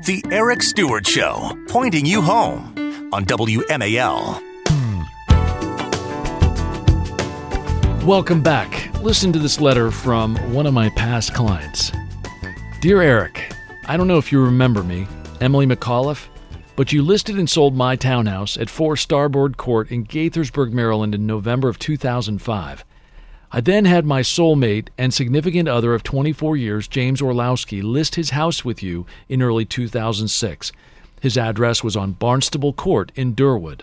The Eric Stewart Show, pointing you home on WMAL. Welcome back. Listen to this letter from one of my past clients. Dear Eric, I don't know if you remember me, Emily McAuliffe, but you listed and sold my townhouse at 4 Starboard Court in Gaithersburg, Maryland in November of 2005. I then had my soulmate and significant other of 24 years, James Orlowski, list his house with you in early 2006. His address was on Barnstable Court in Durwood.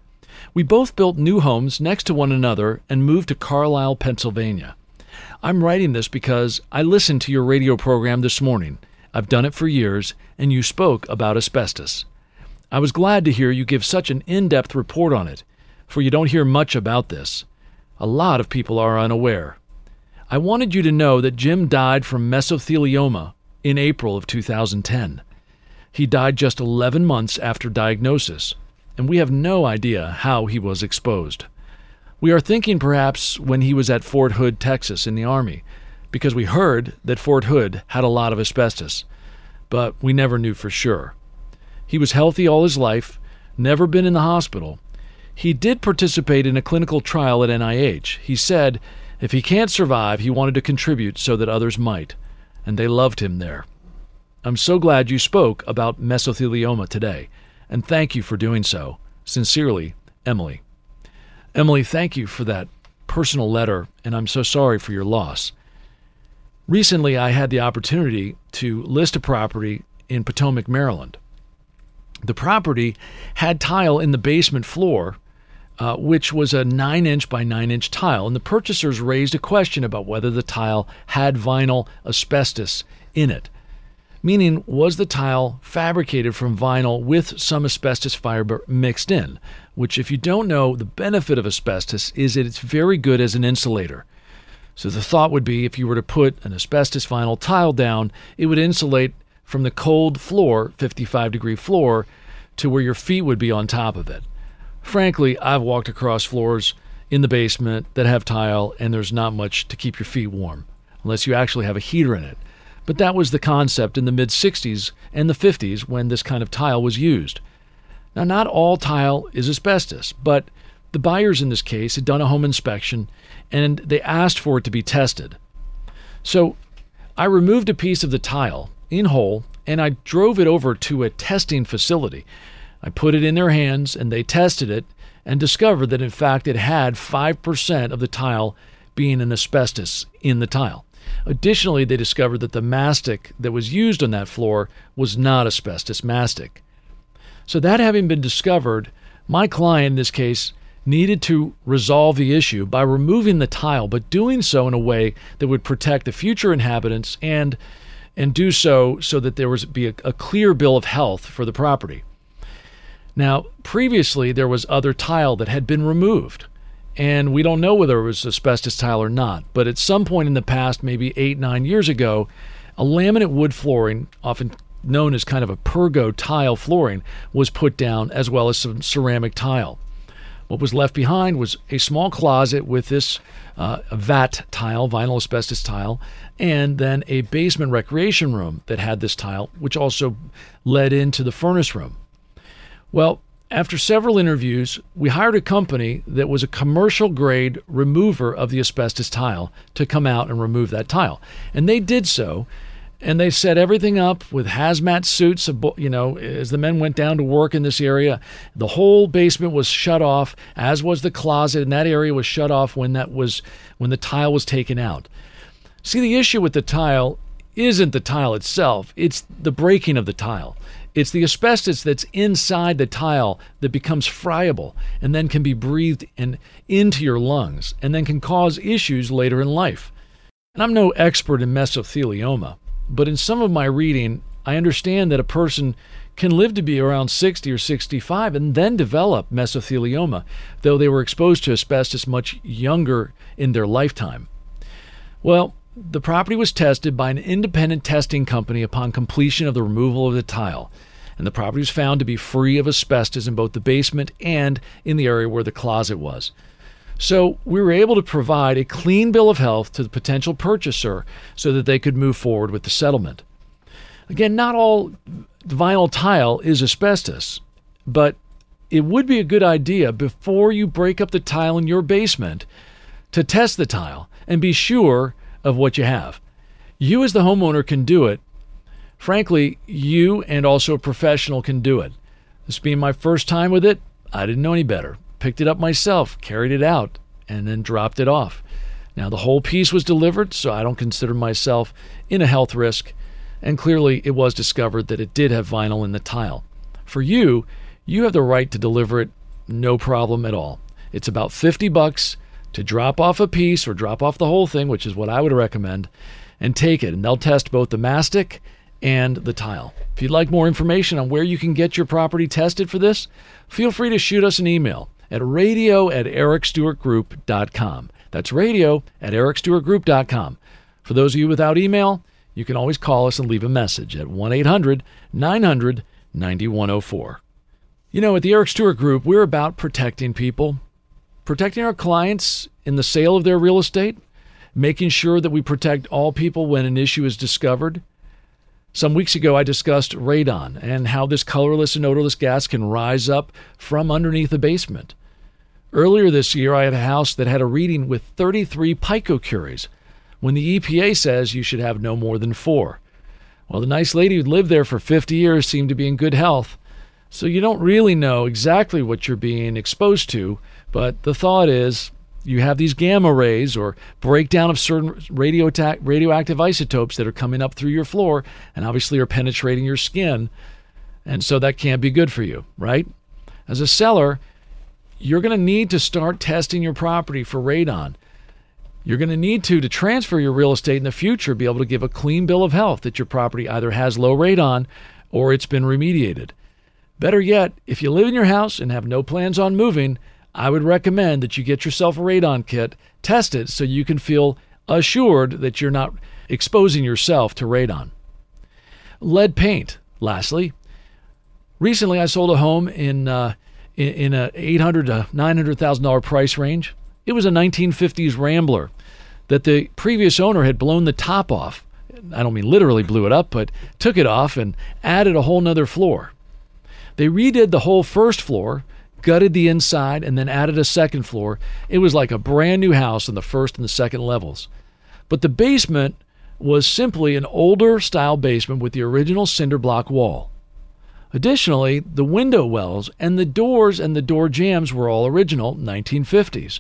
We both built new homes next to one another and moved to Carlisle, Pennsylvania. I'm writing this because I listened to your radio program this morning. I've done it for years, and you spoke about asbestos. I was glad to hear you give such an in-depth report on it, for you don't hear much about this. A lot of people are unaware. I wanted you to know that Jim died from mesothelioma in April of 2010. He died just 11 months after diagnosis, and we have no idea how he was exposed. We are thinking perhaps when he was at Fort Hood, Texas, in the Army, because we heard that Fort Hood had a lot of asbestos, but we never knew for sure. He was healthy all his life, never been in the hospital. He did participate in a clinical trial at NIH. He said if he can't survive, he wanted to contribute so that others might, and they loved him there. I'm so glad you spoke about mesothelioma today, and thank you for doing so. Sincerely, Emily. Emily, thank you for that personal letter, and I'm so sorry for your loss. Recently, I had the opportunity to list a property in Potomac, Maryland. The property had tile in the basement floor, which was a 9-inch by 9-inch tile, and the purchasers raised a question about whether the tile had vinyl asbestos in it. Meaning, was the tile fabricated from vinyl with some asbestos fiber mixed in, which, if you don't know, the benefit of asbestos is that it's very good as an insulator. So the thought would be if you were to put an asbestos vinyl tile down, it would insulate from the cold floor, 55-degree floor, to where your feet would be on top of it. Frankly, I've walked across floors in the basement that have tile, and there's not much to keep your feet warm, unless you actually have a heater in it. But that was the concept in the mid-60s and the 50s when this kind of tile was used. Now, not all tile is asbestos, but the buyers in this case had done a home inspection, and they asked for it to be tested. So I removed a piece of the tile in whole, and I drove it over to a testing facility. I put it in their hands, and they tested it and discovered that, in fact, it had 5% of the tile being an asbestos in the tile. Additionally, they discovered that the mastic that was used on that floor was not asbestos mastic. So that having been discovered, my client in this case needed to resolve the issue by removing the tile, but doing so in a way that would protect the future inhabitants and do so that there was be a clear bill of health for the property. Now, previously there was other tile that had been removed, and we don't know whether it was asbestos tile or not, but at some point in the past, maybe 8-9 years ago, a laminate wood flooring, often known as kind of a pergo tile flooring, was put down, as well as some ceramic tile. What was left behind was a small closet with this VAT tile, vinyl asbestos tile, and then a basement recreation room that had this tile, which also led into the furnace room. Well, after several interviews, we hired a company that was a commercial-grade remover of the asbestos tile to come out and remove that tile. And they did so, and they set everything up with hazmat suits, as the men went down to work in this area. The whole basement was shut off, as was the closet, and that area was shut off when the tile was taken out. See, the issue with the tile isn't the tile itself, it's the breaking of the tile. It's the asbestos that's inside the tile that becomes friable and then can be breathed into your lungs and then can cause issues later in life. And I'm no expert in mesothelioma, but in some of my reading, I understand that a person can live to be around 60 or 65 and then develop mesothelioma, though they were exposed to asbestos much younger in their lifetime. Well, the property was tested by an independent testing company upon completion of the removal of the tile, and the property was found to be free of asbestos in both the basement and in the area where the closet was. So we were able to provide a clean bill of health to the potential purchaser so that they could move forward with the settlement. Again, not all vinyl tile is asbestos, but it would be a good idea before you break up the tile in your basement to test the tile and be sure of what you have. You as the homeowner can do it. Frankly, you and also a professional can do it. This being my first time with it, I didn't know any better. Picked it up myself, carried it out, and then dropped it off. Now, the whole piece was delivered, so I don't consider myself in a health risk, and clearly it was discovered that it did have vinyl in the tile. For you, you have the right to deliver it, no problem at all. It's about $50 to drop off a piece or drop off the whole thing, which is what I would recommend, and take it. And they'll test both the mastic and the tile. If you'd like more information on where you can get your property tested for this, feel free to shoot us an email at radio@ericstewartgroup.com. That's radio@ericstewartgroup.com. For those of you without email, you can always call us and leave a message at 1-800-900-9104. You know, at the Eric Stewart Group, we're about protecting people, protecting our clients in the sale of their real estate, making sure that we protect all people when an issue is discovered. Some weeks ago, I discussed radon and how this colorless and odorless gas can rise up from underneath a basement. Earlier this year, I had a house that had a reading with 33 picocuries, when the EPA says you should have no more than 4. Well, the nice lady who'd lived there for 50 years seemed to be in good health, so you don't really know exactly what you're being exposed to, but the thought is you have these gamma rays or breakdown of certain radioactive isotopes that are coming up through your floor and obviously are penetrating your skin, and so that can't be good for you, right? As a seller, you're going to need to start testing your property for radon. You're going to need to transfer your real estate in the future, be able to give a clean bill of health that your property either has low radon or it's been remediated. Better yet, if you live in your house and have no plans on moving, I would recommend that you get yourself a radon kit, test it so you can feel assured that you're not exposing yourself to radon. Lead paint, lastly. Recently, I sold a home in a $800,000 to $900,000 price range. It was a 1950s Rambler that the previous owner had blown the top off. I don't mean literally blew it up, but took it off and added a whole nother floor. They redid the whole first floor, gutted the inside, and then added a second floor. It was like a brand new house on the first and the second levels. But the basement was simply an older style basement with the original cinder block wall. Additionally, the window wells and the doors and the door jambs were all original 1950s.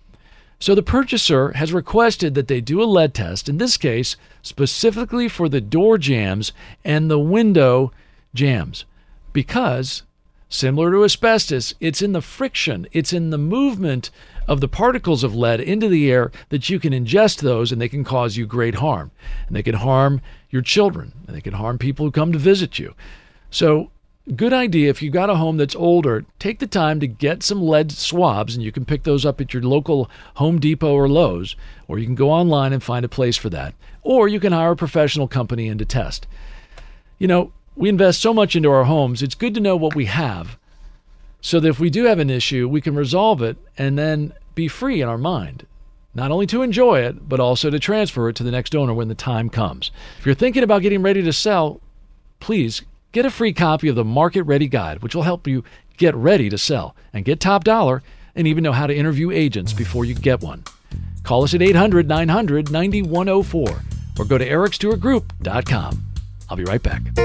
So the purchaser has requested that they do a lead test, in this case, specifically for the door jambs and the window jambs, because, similar to asbestos, it's in the friction, it's in the movement of the particles of lead into the air that you can ingest those, and they can cause you great harm. And they can harm your children, and they can harm people who come to visit you. So, good idea, if you've got a home that's older, take the time to get some lead swabs, and you can pick those up at your local Home Depot or Lowe's, or you can go online and find a place for that. Or you can hire a professional company in to test. You know, we invest so much into our homes, it's good to know what we have so that if we do have an issue, we can resolve it and then be free in our mind, not only to enjoy it, but also to transfer it to the next owner when the time comes. If you're thinking about getting ready to sell, please get a free copy of the Market Ready Guide, which will help you get ready to sell and get top dollar and even know how to interview agents before you get one. Call us at 800-900-9104 or go to ericstewartgroup.com. I'll be right back.